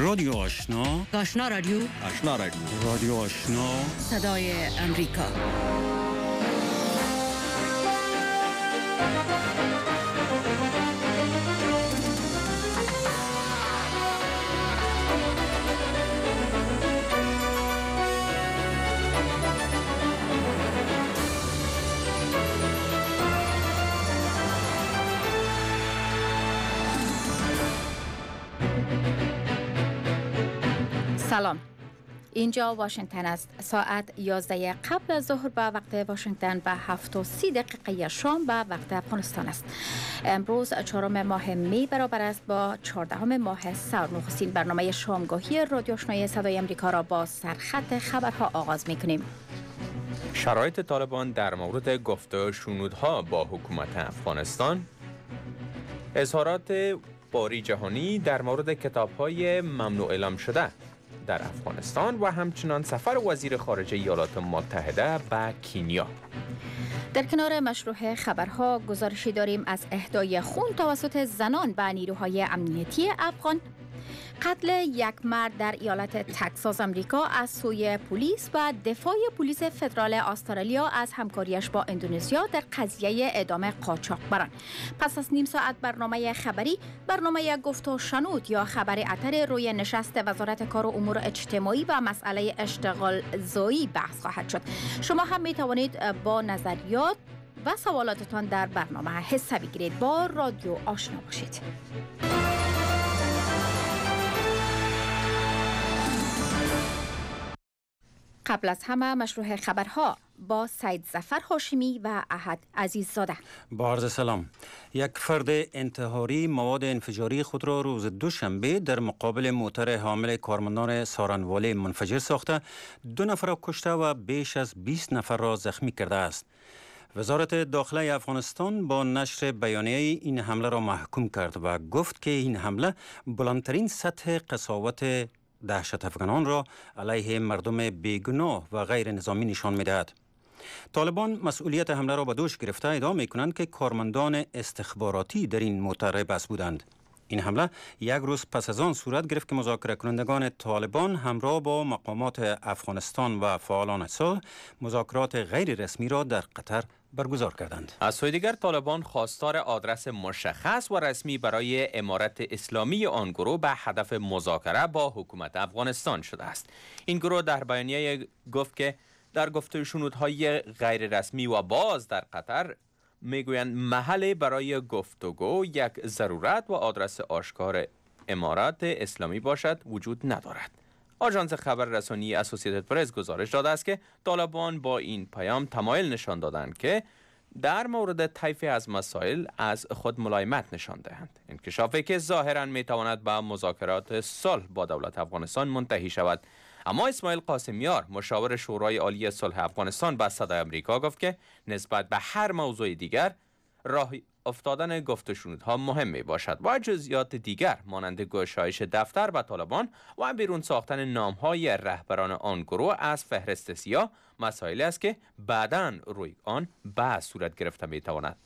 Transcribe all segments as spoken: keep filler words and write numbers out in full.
رادیو آشنا، آشنا رادیو، آشنا رادیو، رادیو آشنا، صدای امریکا. سلام، اینجا واشنگتن است. ساعت یازده قبل از ظهر به وقت واشنگتن و هفت و سی دقیقه شام به وقت افغانستان است. امروز چهارم ماه می برابر است با چهاردهم ماه سر. نخستین برنامه شامگاهی رادیو آشنای صدای امریکا را با سرخط خبرها آغاز می کنیم. شرایط طالبان در مورد گفت و شنودها با حکومت افغانستان، اظهارات باری جهانی در مورد کتاب‌های ممنوع اعلام شده در افغانستان و همچنان سفر وزیر خارجه ایالات متحده به کینیا. در کنار مشروع خبرها گزارشی داریم از اهدای خون توسط زنان به نیروهای امنیتی افغان، قتل یک مرد در ایالت تگزاس آمریکا از سوی پلیس و دفاع پلیس فدرال استرالیا از همکاریش با اندونزیا در قضیه اعدام قاچاقبران. پس از نیم ساعت برنامه خبری، برنامه گفت و شنود یا خبر اتر روی نشست وزارت کار و امور اجتماعی و مسئله اشتغال زایی بحث خواهد شد. شما هم می توانید با نظریات و سوالاتتان در برنامه حصه بگیرید. با رادیو آشنا باشید. قبل از همه مشروع خبرها با سید ظفر هاشمی و احد عزیززاده. با عرض سلام. یک فرد انتحاری مواد انفجاری خود را روز دوشنبه در مقابل موتر حامل کارمندان سارنواله منفجر ساخته، دو نفر را کشته و بیش از بیست نفر را زخمی کرده است. وزارت داخله افغانستان با نشر بیانیه این حمله را محکوم کرد و گفت که این حمله بلندترین سطح قساوت دهشت افغانان را علیه مردم بیگناه و غیر نظامی نشان می‌دهد. طالبان مسئولیت حمله را به دوش گرفته ادعا می‌کنند که کارمندان استخباراتی در این موتر بس بودند. این حمله یک روز پس از آن صورت گرفت که مذاکره کنندگان طالبان همراه با مقامات افغانستان و فعالان صلح مذاکرات غیر رسمی را در قطر برگزار کردند. از سوی دیگر طالبان خواستار آدرس مشخص و رسمی برای امارت اسلامی آن گروه به هدف مذاکره با حکومت افغانستان شده است. این گروه در بیانیه گفت که در گفت و شنودهای غیر رسمی و باز در قطر میگویند محل برای گفتگو یک ضرورت و آدرس آشکار امارت اسلامی باشد وجود ندارد. آژانس خبررسانی اسوسییتد پرس گزارش داده است که طالبان با این پیام تمایل نشان دادند که در مورد طیفی از مسائل از خود ملایمت نشان دهند. انکشافی که ظاهراً میتواند به مذاکرات صلح با دولت افغانستان منتهی شود. اما اسماعیل قاسمیار، مشاور شورای عالی صلح افغانستان، به صدای امریکا گفت که نسبت به هر موضوع دیگر راه افتادن گفت و شنودها مهم می باشد و جزئیات دیگر مانند گشایش دفتر به طالبان و بیرون ساختن نامهای رهبران آن گروه از فهرست سیاه مسائلی است که بعداً روی آن بحث صورت گرفته می تواند.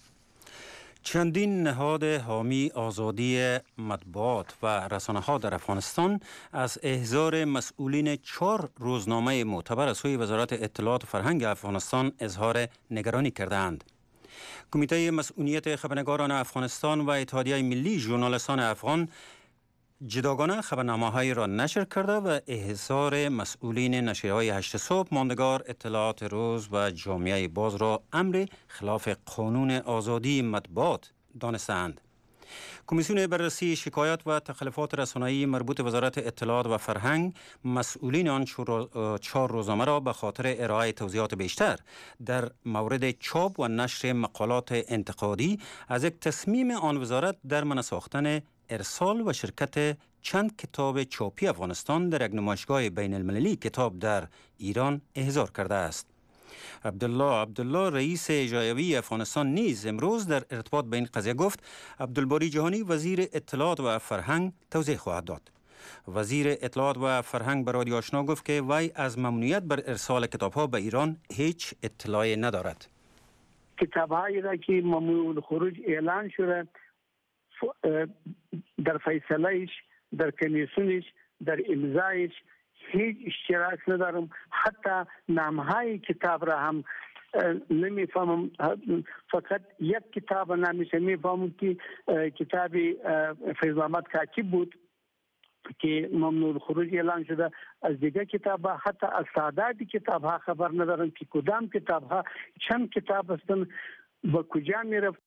چندین نهاد حامی آزادی مطبوعات و رسانه ها در افغانستان از احضار مسئولین چهار روزنامه معتبر از سوی وزارت اطلاعات و فرهنگ افغانستان اظهار نگرانی کردند. کمیته مسئولیت خبرنگاران افغانستان و اتحادیه ملی ژورنالیستان افغان جداگانه خبرنامه‌هایی را نشر کرده و احضار مسئولین نشریه‌های هشت صبح، ماندگار، اطلاعات روز و جامعه باز را امر خلاف قانون آزادی مطبوعات دانستند. کمیسیون بررسی شکایات و تخلفات رسانه‌ای مربوط وزارت اطلاعات و فرهنگ مسئولین آن چهار روزنامه را به خاطر ارائه توضیحات بیشتر در مورد چاپ و نشر مقالات انتقادی از یک تصمیم آن وزارت در منع ساختن ارسال و شرکت چند کتاب چاپی افغانستان در یک نمایشگاه بین المللی کتاب در ایران احضار کرده است. عبدالله عبدالله رئیس اجرایی افغانستان نیز امروز در ارتباط به این قضیه گفت عبدالباری جهانی وزیر اطلاعات و فرهنگ توضیح خواهد داد. وزیر اطلاعات و فرهنگ به رادیو آشنا گفت که وی از ممنوعیت بر ارسال کتاب‌ها به ایران هیچ اطلاعی ندارد. کتاب‌هایی را که ممنوع خروج اعلان شده در فیصلهش در کمیسیونش در امضایش هیچ اشتراک ندارم. حتی نامهای کتاب را هم نمیفهمم. فقط یک کتاب نامش میفهمم که کتاب فیض محمد کاکی بود که ممنوع الخروج اعلان شده. از دیگر کتاب ها، حتی از تعداد کتاب ها خبر ندارم که کدام کتاب ها، چند کتاب هستن، با کجا میرفت.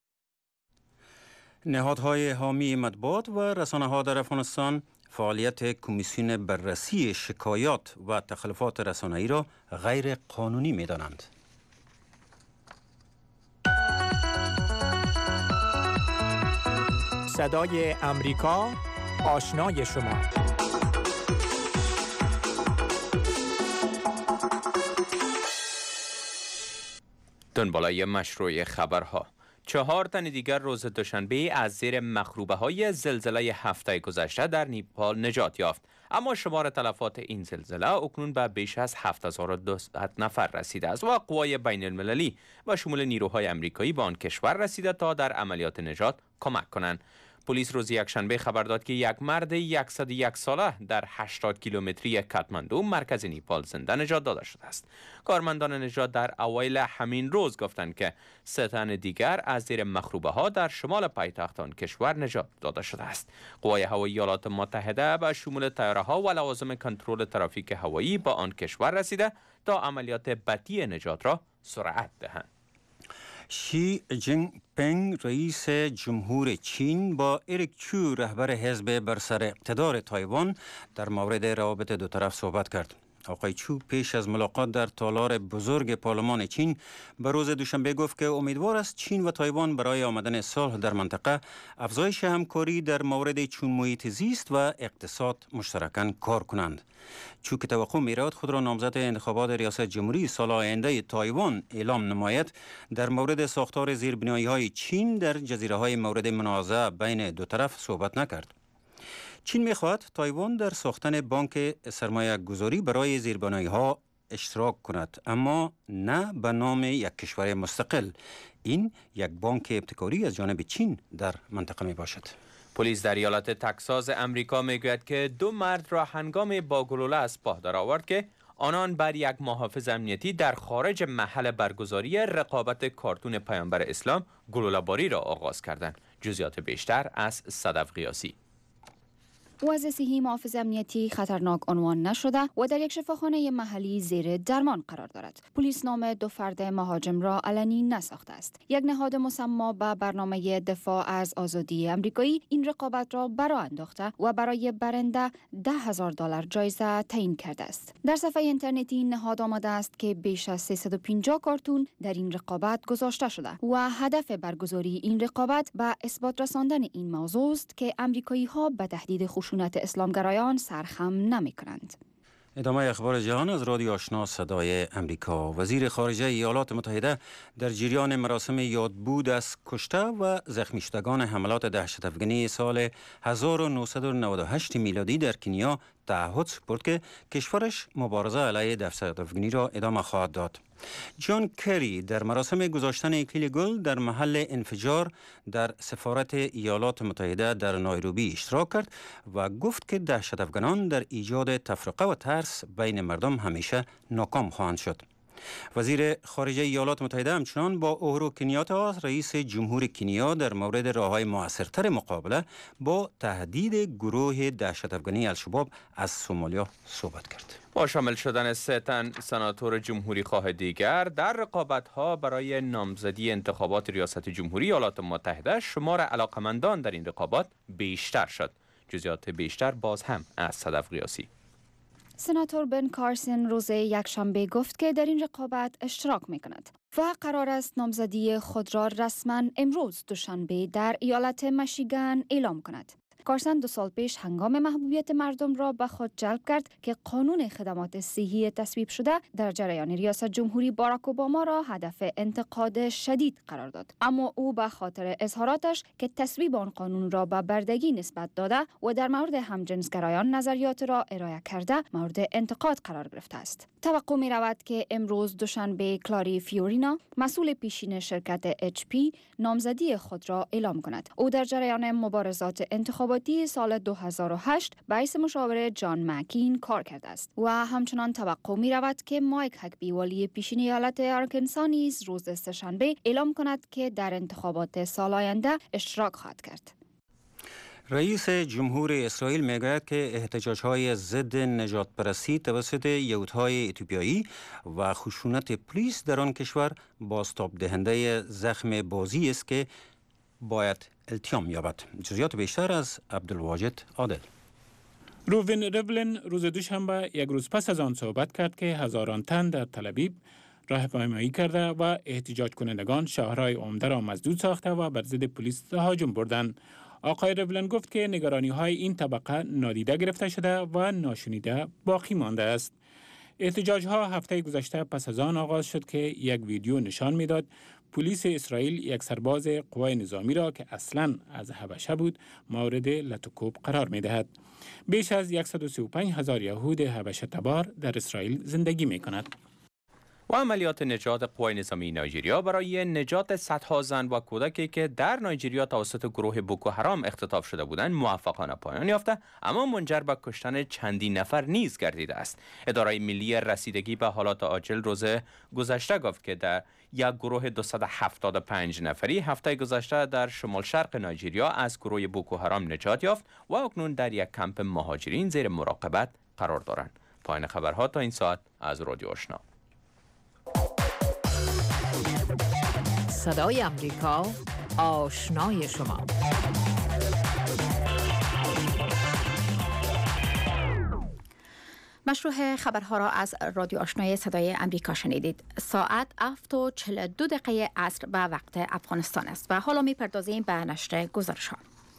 نهادهای حامی مطبوعات و رسانه ها در افغانستان فعالیت کمیسیون بررسی شکایات و تخلفات رسانه‌ای را غیر قانونی می‌دانند. صدای امریکا، آشنای شما. دنبالای مشروع خبرها. چهار تن دیگر روز دوشنبه از زیر مخروبه های زلزله هفته گذشته در نیپال نجات یافت، اما شمار تلفات این زلزله اکنون به بیش از هفت هزار و دویست نفر رسیده است و قوای بین المللی و شمول نیروهای امریکایی به آن کشور رسیده تا در عملیات نجات کمک کنند. پلیس روز یکشنبه خبر داد که یک مرد صد و یک ساله در هشتاد کیلومتری کاتماندو مرکز نیپال زنده نجات داده شده است. کارمندان نجات در اوایل همین روز گفتند که سه تن دیگر از زیر مخروبه ها در شمال پایتخت آن کشور نجات داده شده است. قوای هوایی ایالات متحده به شمول طیاره ها و لوازم کنترل ترافیک هوایی با آن کشور رسیده تا عملیات بدی نجات را سرعت دهند. شی جین پینگ رئیس جمهور چین با اریک چو رهبر حزب بر سر اقتدار تایوان در مورد روابط دو طرف صحبت کرد. آقای چو پیش از ملاقات در تالار بزرگ پارلمان چین به روز دوشنبه گفت که امیدوار است چین و تایوان برای آمدن صلح در منطقه افزایش همکاری در مورد چون محیط زیست و اقتصاد مشترکاً کار کنند. چو که توقع می‌رود خود را نامزد انتخابات ریاست جمهوری سال آینده تایوان اعلام نماید، در مورد ساختار زیربنایی‌های چین در جزیره‌های مورد منازعه بین دو طرف صحبت نکرد. چین می‌خواهد تایوان در ساختن بانک سرمایه گذاری برای زیربنایی‌ها اشتراک کند، اما نه به نام یک کشور مستقل. این یک بانک ابتکاری از جانب چین در منطقه می باشد. پلیس در ایالت تگزاس امریکا میگوید که دو مرد را هنگام با گلوله از پا در آورد که آنان بر یک محافظ امنیتی در خارج محل برگزاری رقابت کارتون پیامبر اسلام گلوله باری را آغاز کردند. جزئیات بیشتر از صدف قیاسی. وضع صحی محافظ امنیتی خطرناک عنوان نشده و در یک شفاخانه محلی زیر درمان قرار دارد. پلیس نام دو فرد مهاجم را علنی نساخته است. یک نهاد مسمى به برنامه دفاع از آزادی امریکایی این رقابت را برآ انداخته و برای برنده ده هزار دلار جایزه تعیین کرده است. در صفحه اینترنتی این نهاد آمده است که بیش از سیصد و پنجاه کارتون در این رقابت گذاشته شده و هدف برگزاری این رقابت به اثبات رساندن این موضوع است که امریکایی ها به تهدید خشونت اسلامگرایان سرخم نمی کنند. ادامه اخبار جهان از رادیو آشنا صدای امریکا. وزیر خارجه ایالات متحده در جریان مراسم یادبود از کشته و زخمی شدگان حملات دهشت افغانی سال هزار و نهصد و نود و هشت میلادی در کنیا تعهد سپرد که کشورش مبارزه علیه دهشت افغانی را ادامه خواهد داد. جان کری در مراسم گذاشتن اکلیل گل در محل انفجار در سفارت ایالات متحده در نایروبی اشتراک کرد و گفت که دهشت افغانان در ایجاد تفرقه و ترس بین مردم همیشه ناکام خواهند شد. وزیر خارجه ایالات متحده همچنان با اوهرو کنیاتا رئیس جمهور کنیا در مورد راه‌های موثرتر مقابله با تهدید گروه دهشت افغانی الشباب از سومالیا صحبت کرد. با شامل شدن سه تن سناتور جمهوری خواه دیگر در رقابت‌ها برای نامزدی انتخابات ریاست جمهوری ایالات متحده، شمار علاقمندان در این رقابات بیشتر شد. جزئیات بیشتر باز هم از صدف قیاسی. سناتور بن کارسن روز یکشنبه گفت که در این رقابت اشتراک می کند و قرار است نامزدی خود را رسما امروز دوشنبه در ایالت میشیگان اعلام کند. کارسن دو سال پیش هنگام محبوبیت مردم را به خود جلب کرد که قانون خدمات صحی تصویب شده در جریان ریاست جمهوری باراک اوباما را هدف انتقاد شدید قرار داد، اما او به خاطر اظهاراتش که تصویب آن قانون را به بردگی نسبت داده و در مورد همجنسگرایان نظریات را ارائه کرده مورد انتقاد قرار گرفته است. توقع می رود که امروز دوشنبه کلاری فیورینا مسئول پیشین شرکت اچ پی نامزدی خود را اعلام کند. او در جریان مبارزات انتخابات انتخاباتی سال دو هزار و هشت به حیث مشاور جان مکین کار کرده است و همچنان توقع می رود که مایک هگبی والی پیشین ایالت آرکانسا نیز روز سه‌شنبه اعلام کند که در انتخابات سال آینده اشتراک خواهد کرد. رئیس جمهور اسرائیل میگوید که احتجاج‌های ضد نجات پرستی توسط یهودهای اتیوپیایی و خشونت پلیس در آن کشور بازتاب دهنده زخم بازی است که باید التیام یابد. جزئیات بیشتر از عبدالواجد عادل. روین ریولین روز دوشنبه یک روز پس از آن صحبت کرد که هزاران تن در تل‌آویو راهپیمایی کرده و احتجاج کنندگان شهرهای عمده را مسدود ساخته و بر ضد پلیس تهاجم بردند. آقای ریولین گفت که نگرانی های این طبقه نادیده گرفته شده و ناشنیده باقی مانده است. احتجاج ها هفته گذشته پس از آن آغاز شد که یک ویدیو نشان میداد پلیس اسرائیل یک سرباز قوای نظامی را که اصلاً از حبشه بود مورد لطوکوب قرار می دهد. بیش از صد و سی و پنج هزار یهود حبشه تبار در اسرائیل زندگی می کند. و عملیات نجات قوای نظامی نایجریا برای نجات صدها زن و کودکی که در نایجریا توسط گروه بوکو حرام اختطاف شده بودند موفقانه پایان یافته، اما منجر به کشتن چندین نفر نیز گردیده است. اداره ملی رسیدگی به حالات عاجل روز گذشته گفت که در یک گروه دویست و هفتاد و پنج نفری هفته گذشته در شمال شرق نایجریا از گروه بوکو حرام نجات یافت و اکنون در یک کمپ مهاجرین زیر مراقبت قرار دارند. پایان خبرها تا این ساعت از رادیو آشنا. صدای امریکا، آشنای شما. مشروع خبرها را از رادیو آشنای صدای امریکا شنیدید. ساعت هفت و چهل و دو دقیقه عصر به وقت افغانستان است و حالا می‌پردازیم به نشر گزارش‌ها.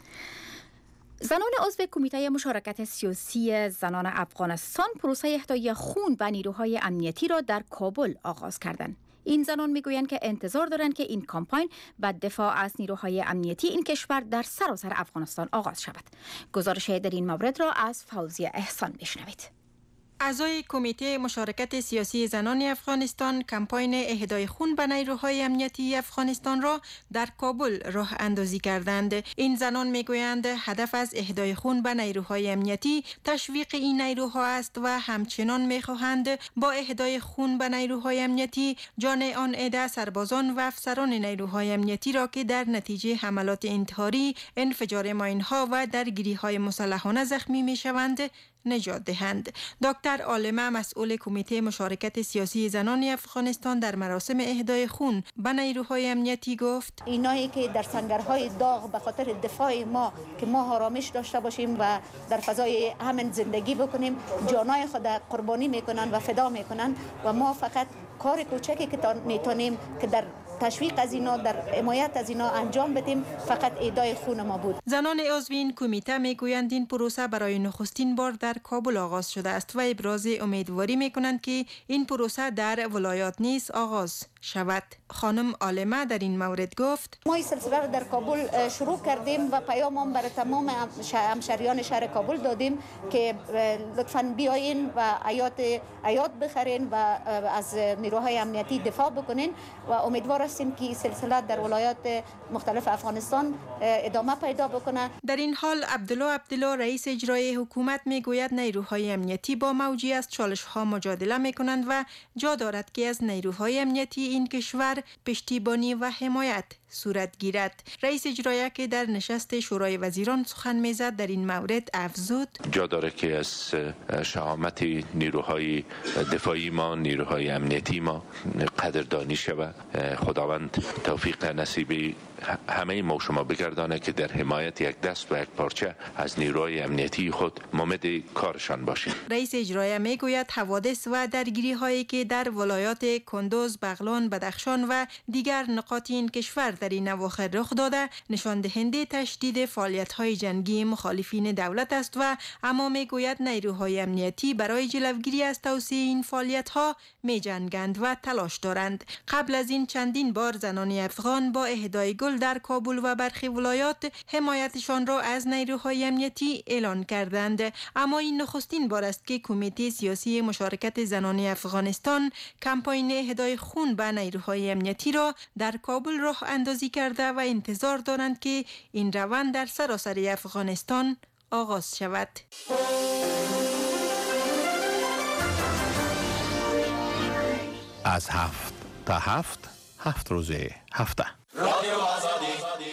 زنان عضو کمیته مشارکت سیاسی زنان افغانستان پروسه اهدای خون به نیروهای امنیتی را در کابل آغاز کردند. این زنان میگویند که انتظار دارند که این کمپاین به دفاع از نیروهای امنیتی این کشور در سراسر افغانستان آغاز شود. گزارش در این مورد را از فوزیه احسان میشنوید. اعضای کمیته مشارکت سیاسی زنان افغانستان کمپاین اهدای خون به نیروهای امنیتی افغانستان را در کابل راه اندازی کردند. این زنان میگویند هدف از اهدای خون به نیروهای امنیتی تشویق این نیروها است و همچنان میخواهند با اهدای خون به نیروهای امنیتی جان آن عده سربازان و افسران نیروهای امنیتی را که در نتیجه حملات انتحاری، انفجار ماینها و درگیری‌های مسلحانه زخمی میشوند نجات دهند. دکتر عالمه مسئول کمیته مشارکت سیاسی زنان افغانستان در مراسم اهدای خون به نیروهای امنیتی گفت اینایی که در سنگرهای داغ به خاطر دفاع ما که ما آرامش داشته باشیم و در فضای امن زندگی بکنیم جانای خود قربانی میکنن و فدا میکنن و ما فقط کار کوچکی که میتونیم که در تشویق از اینا در حمایت از اینا انجام بدیم فقط ایدای خون ما بود. زنان عضو این کمیته میگویند این پروسه برای نخستین بار در کابل آغاز شده است و ابراز امیدواری میکنند که این پروسه در ولایات نیز آغاز شود. خانم عالمه در این مورد گفت ما این سلسله را در کابل شروع کردیم و پیام برای تمام همشهریان شهر کابل دادیم که لطفاً بیاین و عیات عیات بخرین و از نیروهای امنیتی دفاع بکنین و امیدوار هستیم که سلسله در ولایات مختلف افغانستان ادامه پیدا بکنه. در این حال عبدالله عبدالله رئیس اجرایی حکومت میگوید نیروهای امنیتی با موجی از چالش ها مجادله میکنند و جا دارد که از نیروهای امنیتی این کشور پشتیبانی و حمایت صورت گیرد. رئیس اجرایی که در نشست شورای وزیران سخن میزد در این مورد افزود جا داره که از شهامت نیروهای دفاعی ما، نیروهای امنیتی ما قدردانی شود. خداوند توفیق نصیب همه ما شما بگردانه که در حمایت یک دست و یک پارچه از نیروهای امنیتی خود مامد کارشان باشیم. رئیس اجرایی میگوید حوادث و درگیری هایی که در ولایات کندوز، بغلان، بدخشان و دیگر نقاط این کشور در این اواخر رخ داده نشان دهنده تشدید فعالیت های جنگی مخالفین دولت است و اما میگوید نیروهای امنیتی برای جلوگیری از توسعه این فعالیت ها می جنگند و تلاش دارند. قبل از این چندین بار زنان افغان با اهدای گل در کابل و برخی ولایات حمایتشان را از نیروهای امنیتی اعلان کردند، اما این نخستین بار است که کمیته سیاسی مشارکت زنان افغانستان کمپاین اهدای خون به نیروهای امنیتی را در کابل راه اندازی اندازی کرده و انتظار دارند که این روند در سراسر افغانستان آغاز شود. از هفت تا هفت هفت روزه هفته رادیو آزادی.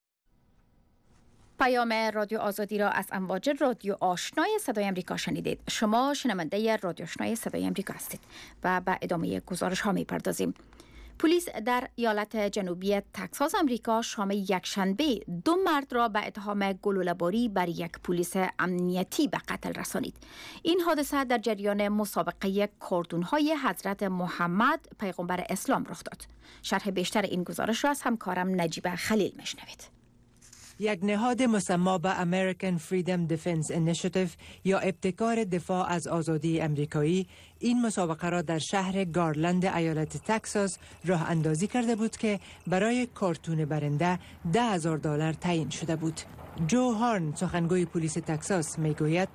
پیام رادیو آزادی را از امواج رادیو آشنای صدای امریکا شنیدید. شما شنونده رادیو آشنای صدای امریکا هستید و به ادامه گزارش ها می پردازیم. پلیس در ایالت جنوبی تگزاس آمریکا شام یکشنبه دو مرد را به اتهام گلوله‌باری بر یک پلیس امنیتی به قتل رسانید. این حادثه در جریان مسابقه کاردون‌های حضرت محمد پیغمبر اسلام رخ داد. شرح بیشتر این گزارش را از همکارم نجیبه خلیل میشنوید. یک نهاد مسمى به American Freedom Defense Initiative یا ابتکار دفاع از آزادی امریکایی این مسابقه را در شهر گارلند ایالت تگزاس راه اندازی کرده بود که برای کارتون برنده ده هزار دلار تعیین شده بود. جو هارن سخنگوی پلیس تگزاس میگوید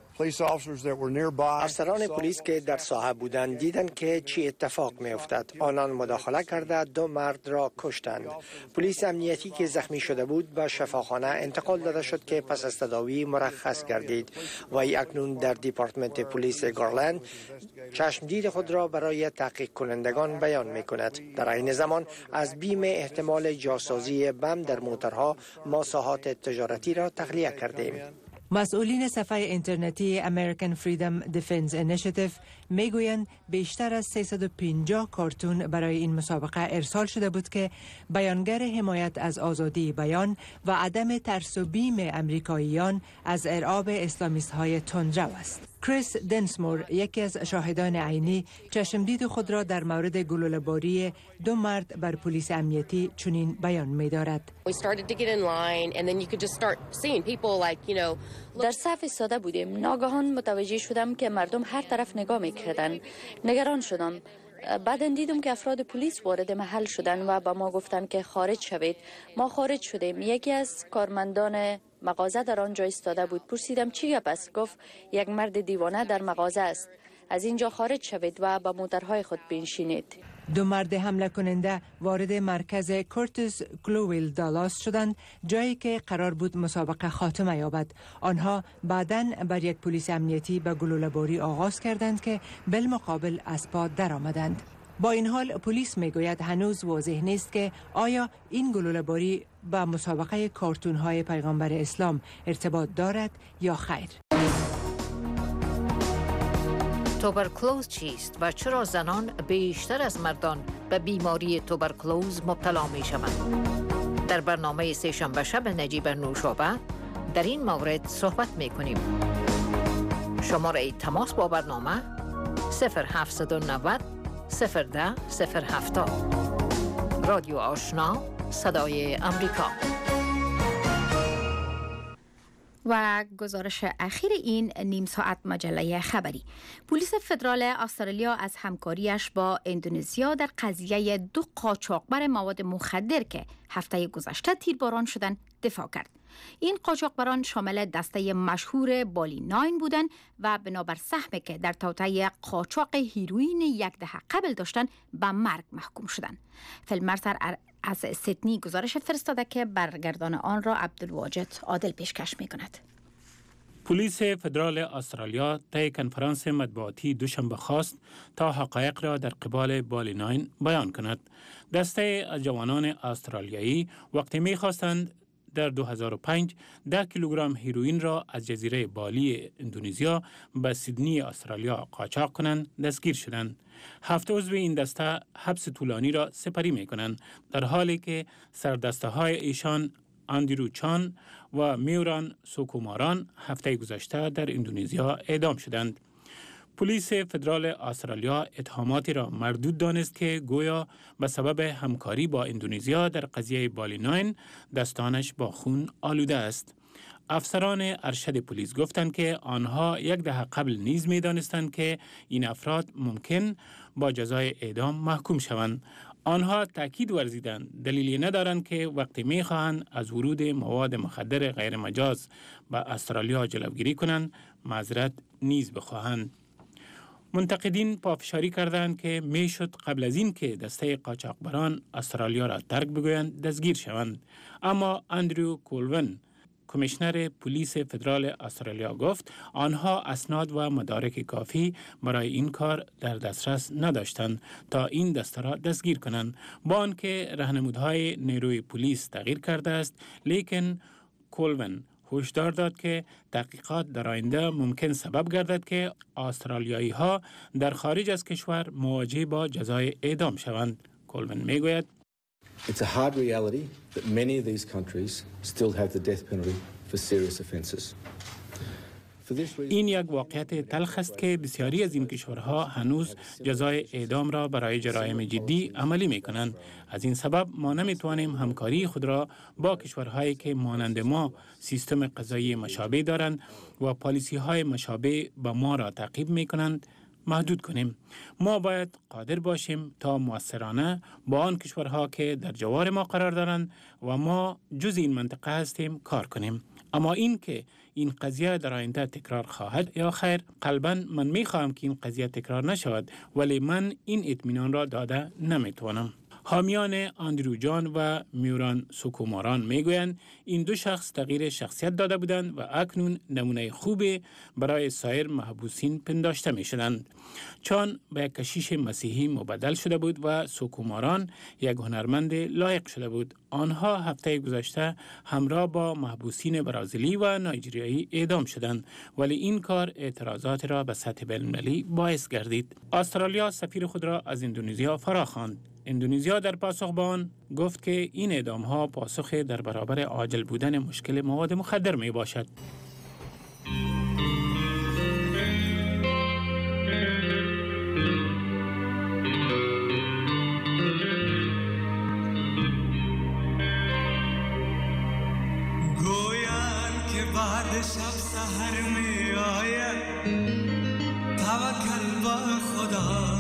افسران پلیس که در ساحه بودند دیدند که چی اتفاق می افتد. آنان مداخله کرده دو مرد را کشتند. پلیس امنیتی که زخمی شده بود به شفاخانه انتقال داده شد که پس از تداوی مرخص گردید و اکنون در دیپارتمنت پلیس گارلند چشمدید خود را برای تحقیق کنندگان بیان می کند. در این زمان از بیم احتمال جاسازی بم در موترها ما ساحات تجارتی را تخلیه کردیم. مسئولین صفحه اینترنتی American Freedom Defense Initiative میگویند بیشتر از سیصد و پنجاه کارتون برای این مسابقه ارسال شده بود که بیانگر حمایت از آزادی بیان و عدم ترس و بیم امریکاییان از ارعاب اسلامیست های تندرو است. کریس دنسمور یکی از شاهدان عینی چشمدید خود را در مورد گلوله‌باری دو مرد بر پلیس امنیتی چنین بیان می‌دارد. در صف ایستاده بودیم. ناگهان متوجه شدم که مردم هر طرف نگاه می‌کردند. نگران شدم. بعداً دیدم که افراد پلیس وارد محل شدند و با ما گفتند که خارج شوید. ما خارج شدیم. یکی از کارمندان مغازه در آنجا ایستاده بود. پرسیدم چی گپ است؟ گفت یک مرد دیوانه در مغازه است. از اینجا خارج شوید و با موترهای خود بنشینید. دو مرد حمله کننده وارد مرکز کورتس گلوویل دالاس شدند، جایی که قرار بود مسابقه خاتمه یابد. آنها بعداً بر یک پلیس امنیتی به گلوله‌باری آغاز کردند که بالمقابل از پا درآمدند. با این حال پلیس میگوید هنوز واضح نیست که آیا این گلوله‌باری با مسابقه کارتون‌های پیغمبر اسلام ارتباط دارد یا خیر. توبرکلوز چیست و چرا زنان بیشتر از مردان به بیماری توبرکلوز مبتلا می شوند؟ در برنامه سه‌شنبه شب نجیب نوشابه در این مورد صحبت می کنیم. شماره تماس با برنامه صفر هفت نه صفر صفر ده صفر هفتاد. رادیو آشنا صدای امریکا. و گزارش اخیر این نیم ساعت مجله خبری. پلیس فدرال استرالیا از همکاریش با اندونزیا در قضیه دو قاچاقبر مواد مخدر که هفته گذشته تیرباران شدند دفاع کرد. این قاچاقبران شامل دسته مشهور بالی ناین بودند و بنابر سهمی که در توطئه قاچاق هیروئین یک دهه قبل داشتند به مرگ محکوم شدند. فیلمرسر از سیدنی گزارش فرستاده که برگردان آن را عبدالواجد عادل پیشکش می کند. پلیس فدرال استرالیا طی کنفرانس مطبوعاتی دوشنبه خواست تا حقایق را در قبال بالی ناین بیان کند. دسته از جوانان استرالیایی وقتی می خواستند در دو هزار و پنج ده کیلوگرم هیروئین را از جزیره بالی اندونزیا به سیدنی استرالیا قاچاق کنند دستگیر شدند. هفت عضو این دسته حبس طولانی را سپری می کنند، در حالی که سردسته های ایشان اندرو چان و میوران سوکوماران هفته گذشته در اندونزیا اعدام شدند. پلیس فدرال استرالیا اتهاماتی را مردود دانست که گویا به سبب همکاری با اندونزیا در قضیه بالی ناین دستانش با خون آلوده است. افسران ارشد پلیس گفتند که آنها یک دهه قبل نیز می دانستند که این افراد ممکن با جزای اعدام محکوم شوند. آنها تاکید ورزیدند دلیلی ندارند که وقتی می خواهند از ورود مواد مخدر غیر مجاز به استرالیا جلوگیری کنند معذرت نیز بخواهند. منتقدین پافشاری کردند که میشد قبل از این که دسته قاچاقبران استرالیا را ترک بگویند دستگیر شوند. اما اندرو کولون کمیشنر پلیس فدرال استرالیا گفت آنها اسناد و مدارک کافی برای این کار در دسترس نداشتند تا این دسته را دستگیر کنند. با آنکه راهنمودهای نیروی پلیس تغییر کرده است، لیکن کولون هشدار داد که تحقیقات در آینده ممکن سبب گردد که استرالیایی ها در خارج از کشور مواجه با جزای اعدام شوند. کولون میگوید It's a hard reality that many of these countries still have the death penalty for serious offences. این یک واقعیت تلخ است که بسیاری از این کشورها هنوز جزای اعدام را برای جرایم جدی عملی می کنند. از این سبب ما نمی توانیم همکاری خود را با کشورهایی که مانند ما سیستم قضایی مشابه دارند و پالیسی های مشابه با ما را تعقیب می کنند محدود کنیم. ما باید قادر باشیم تا مؤثرانه با آن کشورها که در جوار ما قرار دارند و ما جز این منطقه هستیم کار کنیم. اما این که این قضیه در آینده تکرار خواهد یا خیر، قلباً من می خواهم که این قضیه تکرار نشود، ولی من این اطمینان را داده نمی توانم. حامیان آندرو جان و میوران سوکوماران میگویند این دو شخص تغییر شخصیت داده بودند و اکنون نمونه خوبی برای سایر محبوسین پنداشته می شدند. چون به یک کشیش مسیحی مبدل شده بود و سوکوماران یک هنرمند لایق شده بود. آنها هفته گذشته همراه با محبوسین برازیلی و نایجریایی اعدام شدند، ولی این کار اعتراضات را به سطح بین‌المللی باعث گردید. استرالیا سفیر خود را از اندونزیا فراخواند. اندونزیا در پاسخ به آن گفت که این اعدام ها پاسخ در برابر عاجل بودن مشکل مواد مخدر می باشد. گویان که بعد شب سحر می آید، توکل با خدا.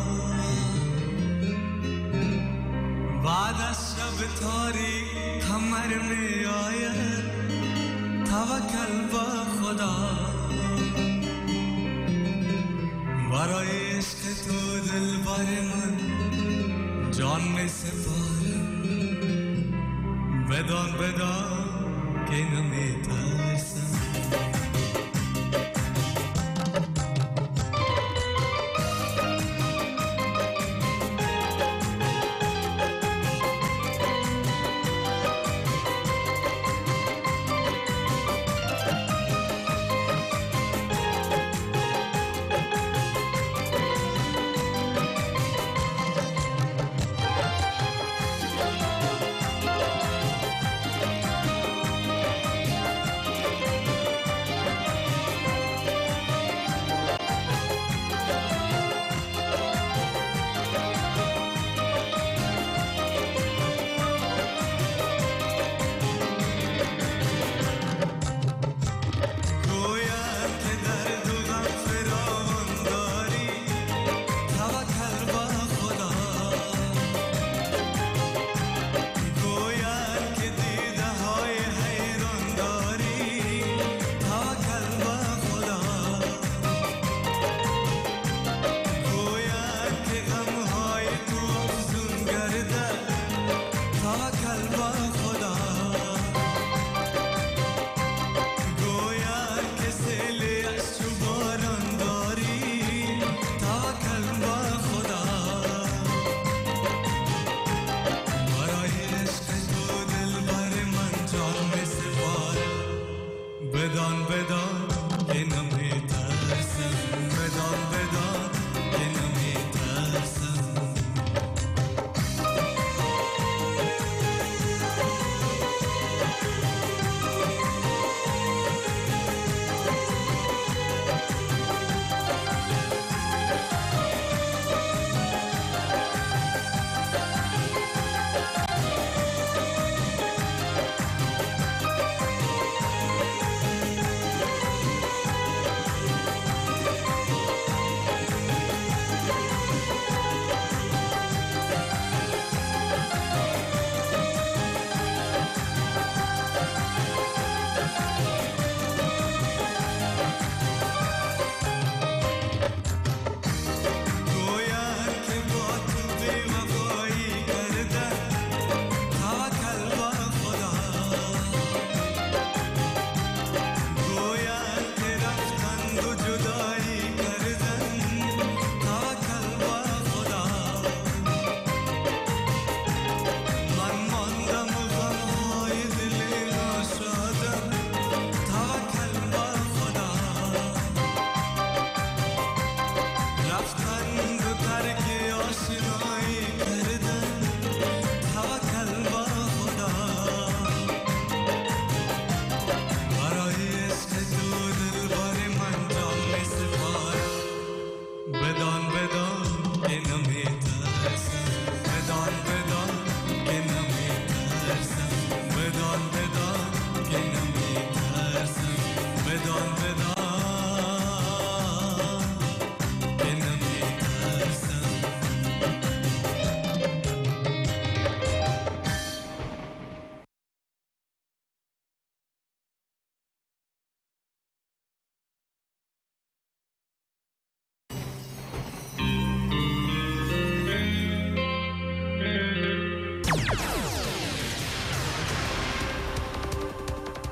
بعد از شب تاریک قمر می آید، توکل با خدا. برای عشق تو دلبر من جان می سپارم. بدان بدان که نمی ترسم.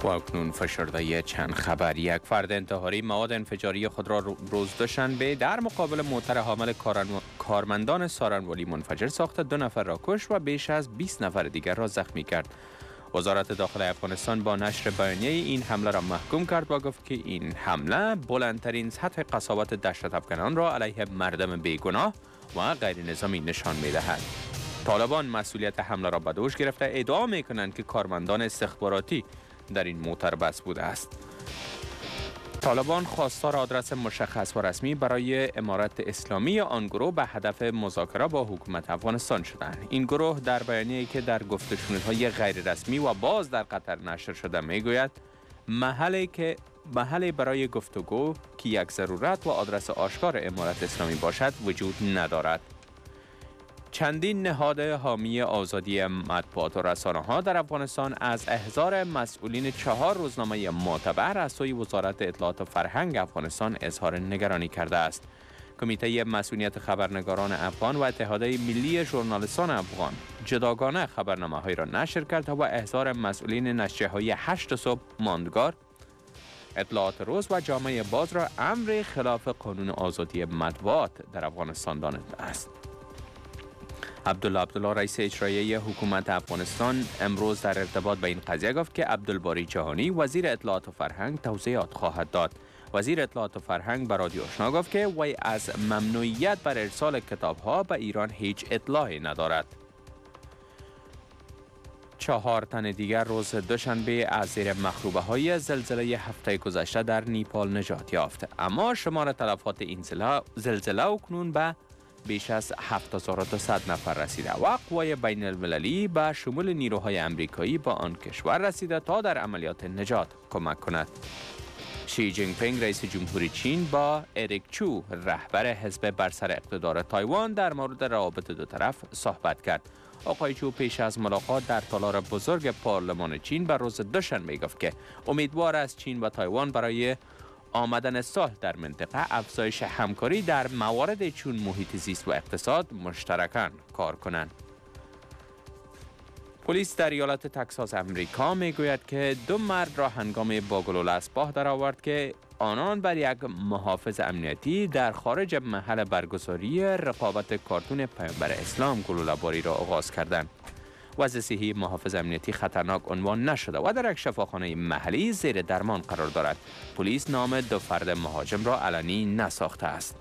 و اکنون فشرده چند خبر. یک فرد انتحاری مواد انفجاری خود را روز دوشنبه در مقابل موتر حامل کارمندان سارنوالی منفجر ساخته دو نفر را کشت و بیش از بیست نفر دیگر را زخمی کرد. وزارت داخلی افغانستان با نشر بیانیه این حمله را محکوم کرد و گفت که این حمله بلندترین سطح قساوت دهشت افکنان را علیه مردم بیگناه و غیر نظامی نشان می دهد. طالبان مسئولیت حمله را به دوش گرفته ادعا می کنند که کارمندان استخباراتی در این موتر بس بوده است. طالبان خواستار آدرس مشخص و رسمی برای امارت اسلامی آن گروه به هدف مذاکره با حکومت افغانستان شدند. این گروه در بیانیه‌ای که در گفت‌وشنودهای غیر رسمی و باز در قطر نشر شده میگوید محلی که محلی برای گفتگو که یک ضرورت و آدرس آشکار امارت اسلامی باشد وجود ندارد. چندین نهاد حامی آزادی مطبوعات و رسانه‌ها در افغانستان از احضار مسئولین چهار روزنامه معتبر از سوی وزارت اطلاعات و فرهنگ افغانستان اظهار نگرانی کرده است. کمیته مسئولیت خبرنگاران افغان و اتحادیه ملی ژورنالیستان افغان جداگانه خبرنامه‌هایی را نشر کرد و احضار مسئولین نشریه‌های هشت صبح، ماندگار، اطلاعات روز و جامعه باز را امر خلاف قانون آزادی مطبوعات در افغانستان دانسته است. عبدالله عبدالله رئیس اجرایی حکومت افغانستان امروز در ارتباط به این قضیه گفت که عبدالباری جهانی وزیر اطلاعات و فرهنگ توضیحات خواهد داد. وزیر اطلاعات و فرهنگ به رادیو آشنا گفت که وی از ممنوعیت بر ارسال کتاب‌ها به ایران هیچ اطلاعی ندارد. چهار تن دیگر روز دوشنبه از زیر مخروبه های زلزله هفته گذشته در نیپال نجات یافت، اما شمار تلفات این زلزله اکنون به بیش از هفت هزار و دویست نفر رسیده و قوای بین المللی به شمول نیروهای امریکایی با آن کشور رسیده تا در عملیات نجات کمک کند. شی جین پینگ رئیس جمهوری چین با اریک چو رهبر حزب بر سر اقتدار تایوان در مورد روابط دو طرف صحبت کرد. آقای چو پیش از ملاقات در تالار بزرگ پارلمان چین بر روز دوشنبه گفت که امیدوار است چین و تایوان برای آمدن صلح در منطقه افزایش همکاری در موارد چون محیط زیست و اقتصاد مشترکاً کار کنند. پلیس در ایالت تگزاس امریکا میگوید که دو مرد را هنگام با گلوله اسباه درآورد که آنان بر یک محافظ امنیتی در خارج محل برگزاری رقابت کارتون پیامبر اسلام گلوله باری را آغاز کردند. وضع صحی محافظ امنیتی خطرناک عنوان نشده و در یک شفاخانه محلی زیر درمان قرار دارد. پلیس نام دو فرد مهاجم را علنی نساخته است.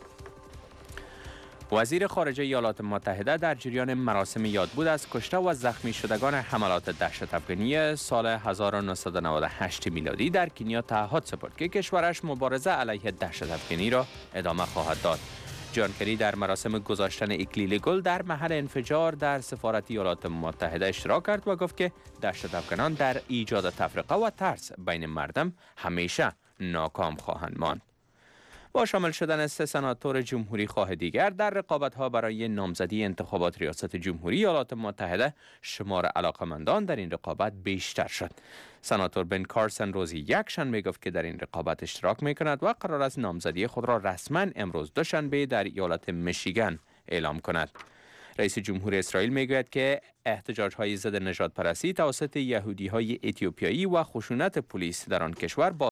وزیر خارجه ایالات متحده در جریان مراسم یادبود از کشته و زخمی شدگان حملات دهشت افغانی سال هزار و نهصد و نود و هشت میلادی در کنیا تعهد سپرد که کشورش مبارزه علیه دهشت افغانی را ادامه خواهد داد. جان کری در مراسم گذاشتن اکلیل گل در محل انفجار در سفارت ایالات متحده اشتراک کرد و گفت که دهشت افغانان در ایجاد تفرقه و ترس بین مردم همیشه ناکام خواهند ماند. با شامل شدن سه سناتور جمهوری خواه دیگر در رقابت‌ها برای نامزدی انتخابات ریاست جمهوری ایالات متحده، شمار علاقمندان در این رقابت بیشتر شد. سناتور بن کارسن روز یکشنبه گفت که در این رقابت اشتراک می‌کند و قرار است نامزدی خود را رسما امروز دوشنبه در ایالت میشیگان اعلام کند. رئیس جمهور اسرائیل میگوید که احتجاج‌های ضد نژادپرستی توسط یهودی‌های اتیوپیایی و خشونت پلیس در آن کشور با